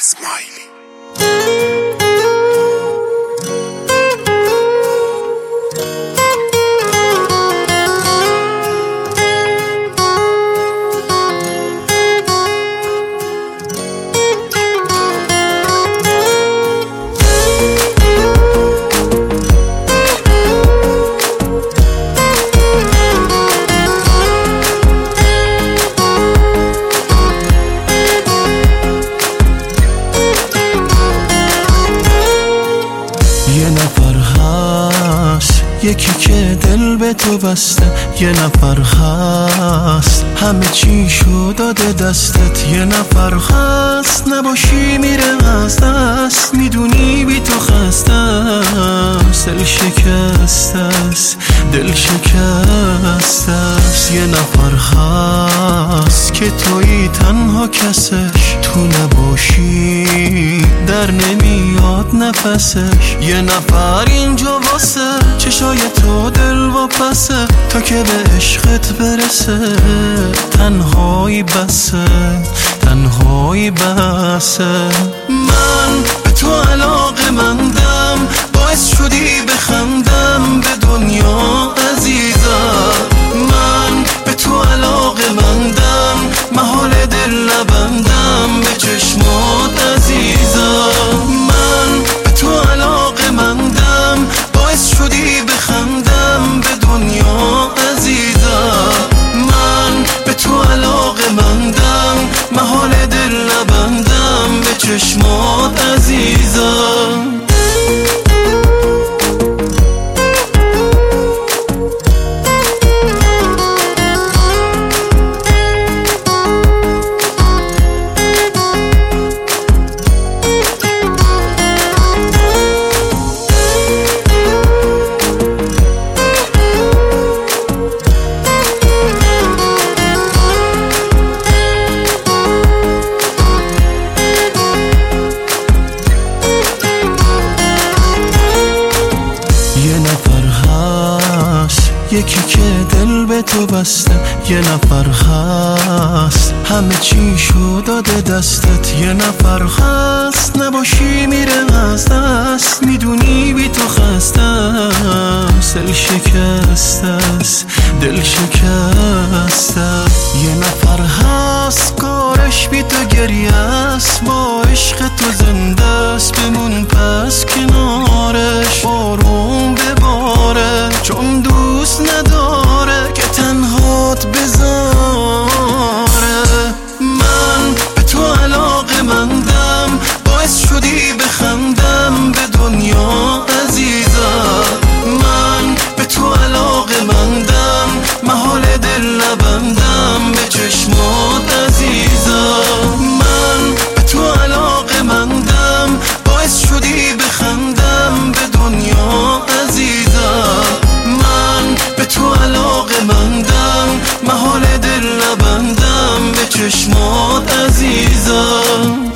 اسماعیلی. یه نفر هست یکی که دل به تو بسته، یه نفر هست همه چیشو داده دستت، یه نفر هست نباشی میره از دست، میدونی بی تو خسته است، دل شکسته است، دل شکسته است. یه نفر هست که تویی تنها کسش، تو نباشی در نمیاد نفسش، یه نفر اینجا واسه چشای تو دل و پسه، تا که به عشقت برسه تنهایی بسه، تنهایی بسه. من به تو علاقه مندم، باعث شدی بخندم به دنیا عزیزم. من به تو علاقه مندم، محال دل نبندم به چشمات عزیزم. من به تو علاقه مندم، باعث شدی بخندم به دنیا عزیزم. من به تو علاقه مندم، محال دل نبندم به چشمات عزیزم. یه نفر هست یکی که دل به تو بسته، یه نفر هست همه چیشو داده دستت، یه نفر هست نباشی میره از دست، میدونی بی تو خسته است، دل شکسته است، دل شکسته است. یه نفر هست کارش بی تو گریه است، با عشق تو زنده است، بمون پس کنارش بارون بباره، چون دوست نداره که تنهات بذاره. من به تو علاقه مندم، باعث شدی بخندم به دنیا عزیزم. من به تو علاقه مندم، محال دل نبندم به چشمات عزیزم. من به تو علاقه مندم، باعث شدی بخندم به دنیا عزیزم. من به تو علاقه مندم، محال دل نبندم به چشمات عزیزم.